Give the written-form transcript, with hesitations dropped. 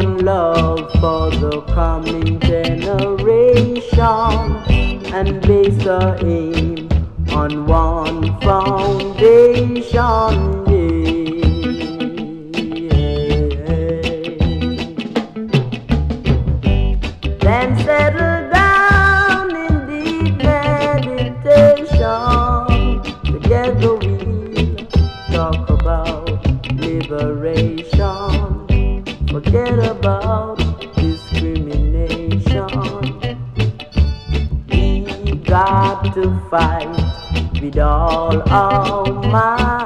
one love for the coming generation, and base our aim on one foundation. Then settle down in deep meditation. Together we'll talk about liberation. Forget about discrimination. We got to fight with all our might.